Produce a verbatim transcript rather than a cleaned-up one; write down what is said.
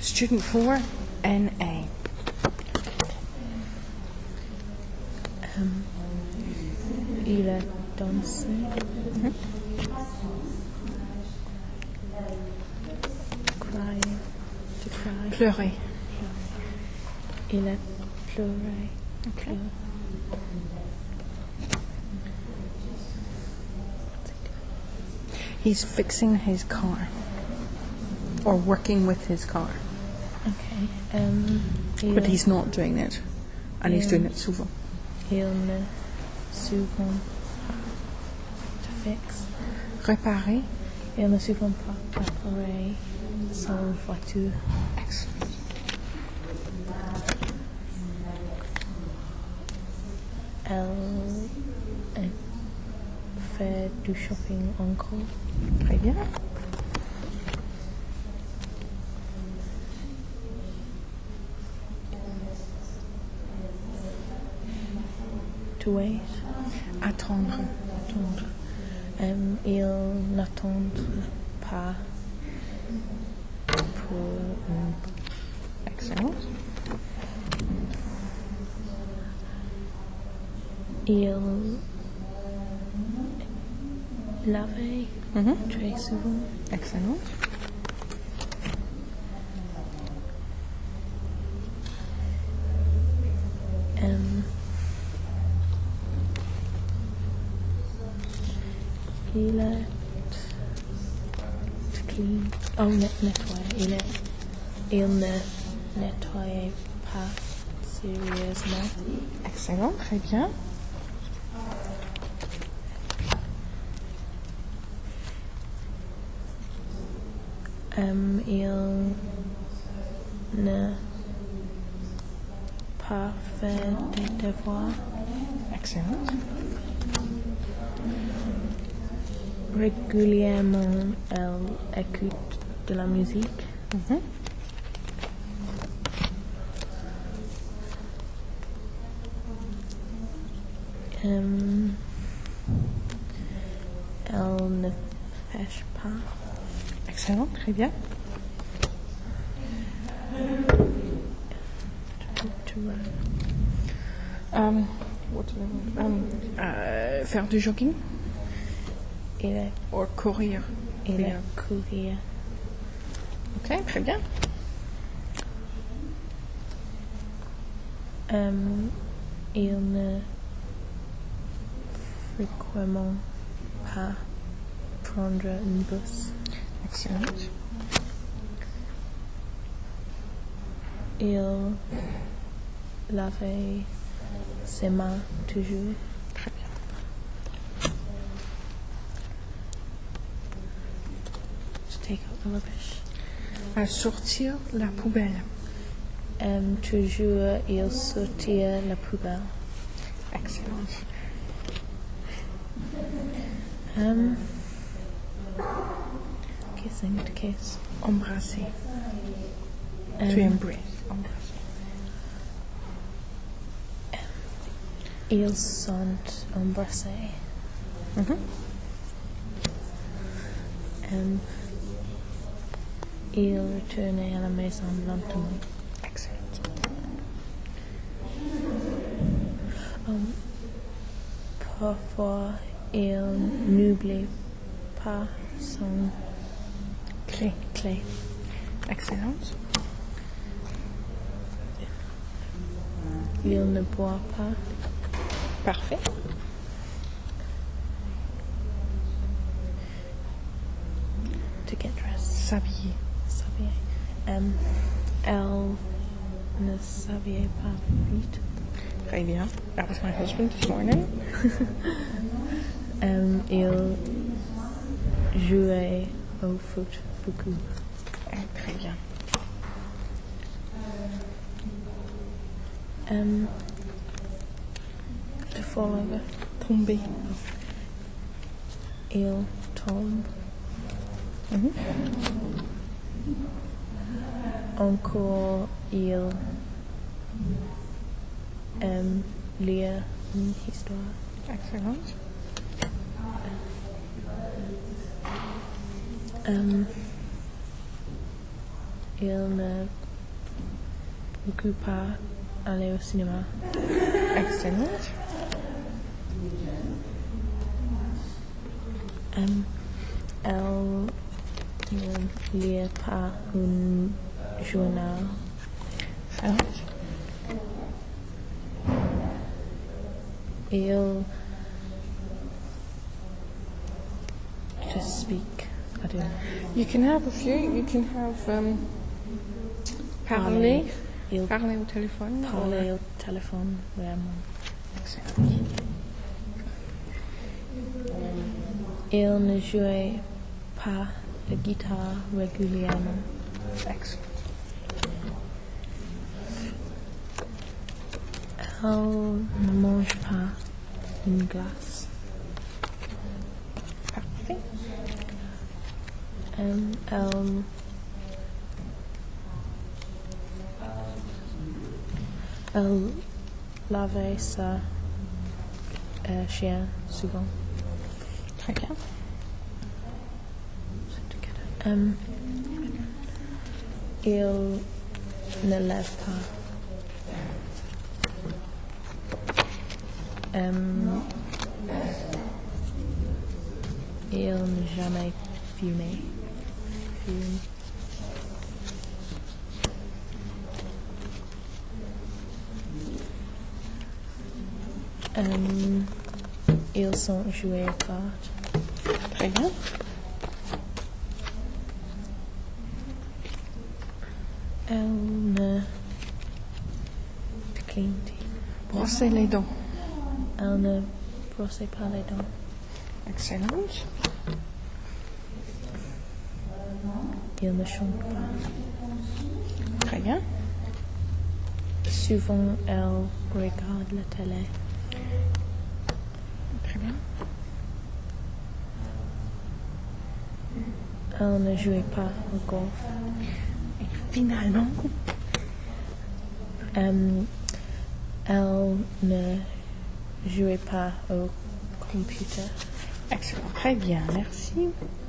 Student four, N A. Um, il a dansé. Mm-hmm. Cry. To cry. Pleurer. Il a pleuré. Okay. He's fixing his car. Or working with his car. Okay. Um, But he's not doing it. And he's Yeah. doing it souvent. Il ne souvent pas to fix. Réparer. Il ne souvent pas réparer son voiture. Excellent. Elle euh, fait du shopping encore. Très bien. To wait. Attendre. Attendre. Um, il n'attend pas pour une Excellent. Il lavait Mm-hmm. très souvent. Excellent. Um, il est clean. Oh, net nettoyer. Il est, il ne nettoyait pas sérieusement. Excellent. Très bien. Um, il ne pas fait des devoirs. Excellent. Régulièrement, elle écoute de la musique. Mm-hmm. Um, elle ne pêche pas. Excellent. Très bien. To, to run. Um, what do I want? Um, euh, faire du jogging. Il est, Or courir. il Bien. est courir. Ok, très bien. Um, il ne fréquemment pas prendre un bus. Excellent. Il lavait ses mains toujours. Très bien. To take out the rubbish. À sortir la poubelle. Um, toujours il sortir la poubelle. Excellent. Um, kissing to kiss. Embrasser. Um, To embrace. Embrasser. Ils sont embrassés. Mm-hmm. Um, il retournait à la maison lentement. Excellent. Um, parfois, il n'oublie pas son Clé. clé. Excellent. Il ne boit pas. Parfait. To get dressed. S'habiller. S'habiller. Um, elle ne s'habillait pas vite. Très bien. That was my husband this morning. Um, il jouait au foot beaucoup. Eh, très bien. Um, to fall over. Tomber. Il tombe. Mhm. Encore, il um, lire une histoire. Excellent. Um, il ne beaucoup pas aller au cinéma. Excellent. Um, elle ne lit pas un journal. Excellent. Il just speak. I don't know. You can have a few. You can have um, parler. Il Parler au téléphone. parler au téléphone vraiment. Excellent. Il ne jouait pas de guitare régulièrement. Excellent. Elle ne mange pas une glace. Parfait. Um, elle elle lavait sa euh, chien souvent. Très bien. Um, il ne lève pas. Um, il n'a jamais fumé. Fume. Um, ils sont joués aux cartes. Très bien. Elle ne clean. Brosser les dents. Elle ne brosse pas les dents. Excellent. Il ne chante pas. Très bien. Souvent, elle regarde la télé. Très bien. Elle ne jouait pas au golf. Et finalement, Um, elle ne jouait pas au computer. excellent. Très bien. Merci.